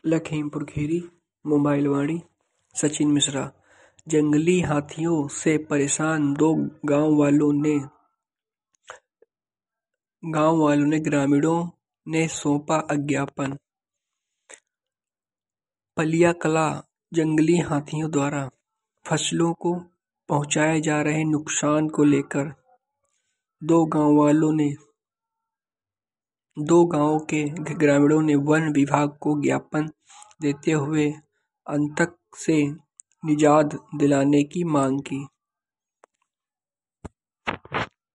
Lakhimpur Kheri. Mobile Vaani. Sachin Mishra. जंगली हाथियों से परेशान दो गांव वालों ने ग्रामीणों ने सौंपा ज्ञापन। पलिया कला। जंगली हाथियों द्वारा फसलों को पहुंचाए जा रहे नुकसान को लेकर दो गांवों के ग्रामीणों ने वन विभाग को ज्ञापन देते हुए आतंक से निजात दिलाने की मांग की।